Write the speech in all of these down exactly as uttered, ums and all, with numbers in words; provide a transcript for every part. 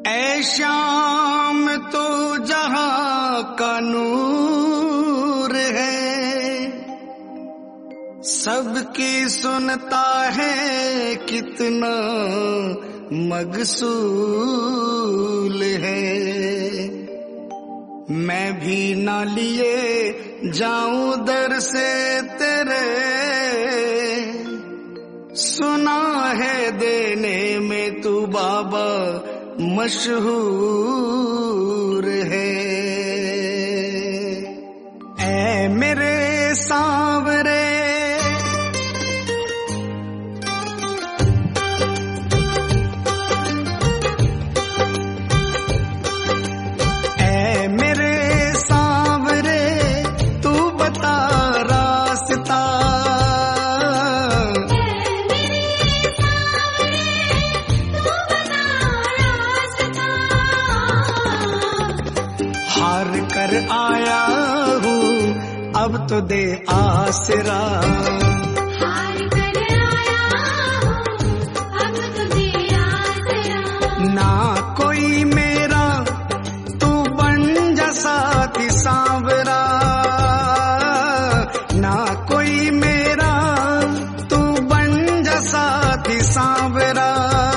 ऐ श्याम तो जहां का नूर है, सबकी सुनता है कितना मगसूल है। मैं भी ना लिए जाऊं दर से तेरे, सुना है देने में तू बाबा मशहूर है। ऐ मेरे सांवरे आया हूँ अब तो दे आसरा, हार कर आया हूँ अब तो दे आसरा। ना कोई मेरा तू बन जा साथी सांवरा, ना कोई मेरा तू बन जा साथी सांवरा।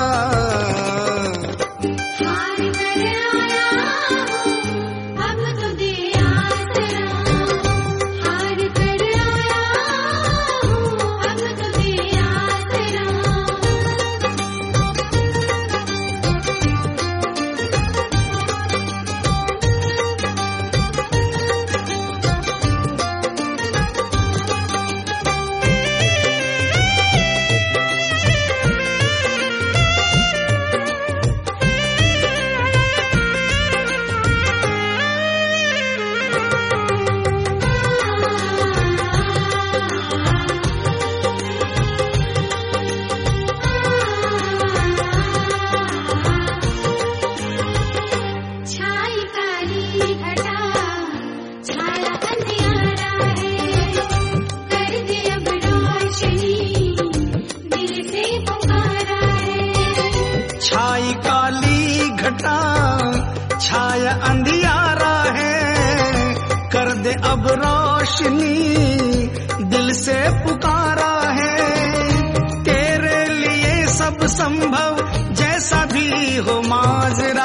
छाई काली घटा छाया अंधियारा है, कर दे अब रोशनी दिल से पुकारा है। तेरे लिए सब संभव जैसा भी हो माजरा,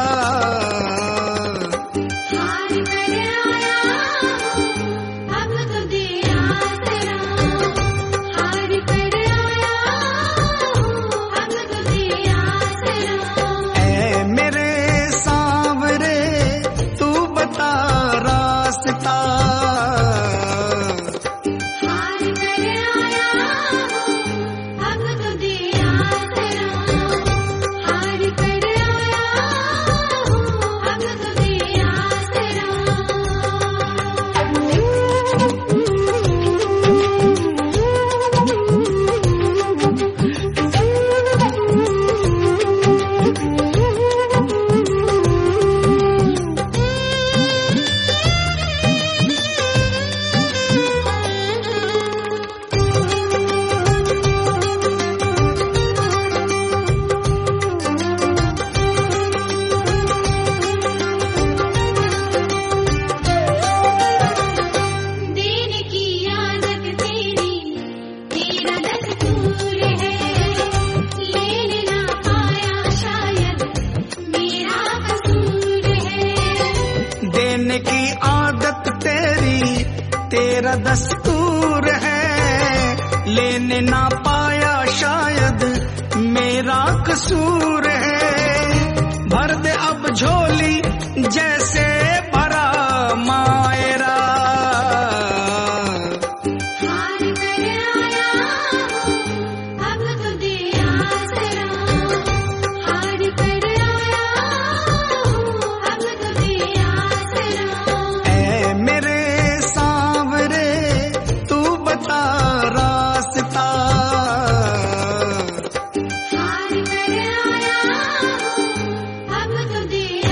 की आदत तेरी तेरा दस्तूर है, लेने ना पाया शायद मेरा कसूर है। भर दे अब झोली जैसे भरा मायरा, हार कर आया हूँ अब तो दे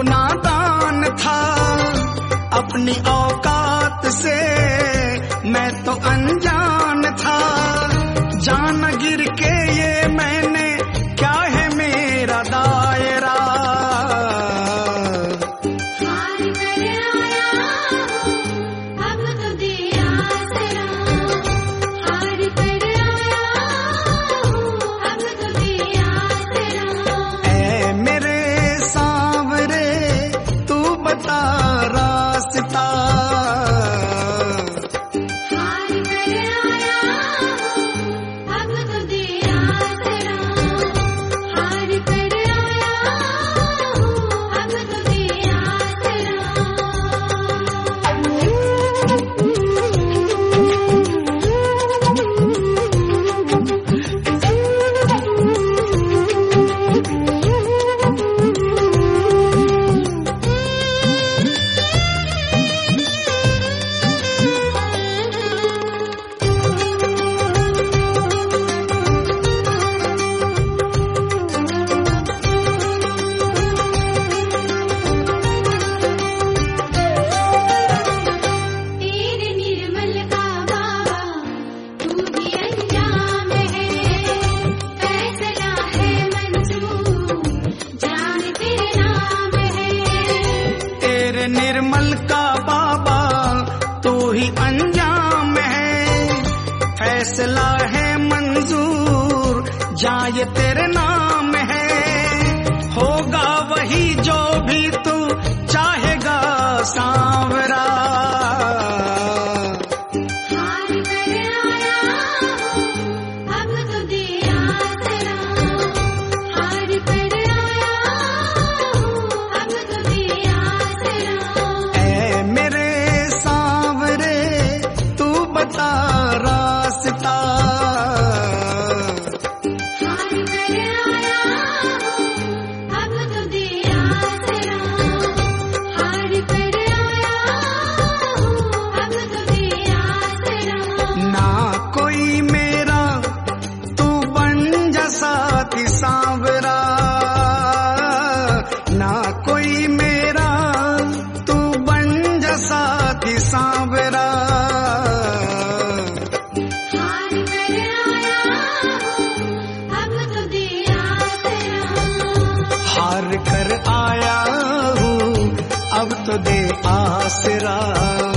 नादान था, अपनी औकात से मैं तो अनजान था। जान गिर के ये मैंने क्या है मेरा दायरा। हार कर आया हूँ अब तो दे आसरा, हार कर आया हूँ अब तो दे आसरा। ऐ मेरे सांवरे तू बता रास्ता। हार कर आया हूँ अब तो दे आसरा, हार कर आया हूँ अब तो दे तेरे निर्मल का बाबा तू भी अंजाम है, फैसला है मंजूर जान तेरे नाम है। तेरे निर्मल का बाबा तू ही अंजाम है, फैसला है मंजूर जाए तेरे नाम है। होगा वही जो भी तू चाहेगा सांवरा। हार कर आया हूँ अब तो दे आसरा, हार कर आया हूँ अब तो दे आसरा। ऐ मेरे सांवरे तू बता रास्ता। हार कर आया हूँ अब तो दे आसरा, हार कर आया हूँ अब तो दे आसरा। ना कोई मेरा तू बन जा साथी सांवरा, ना कोई मेरा तू बन जा साथी सांवरा। हार कर आया हूँ अब तो दे आसरा, हार कर आया हूँ अब तो दे आसरा।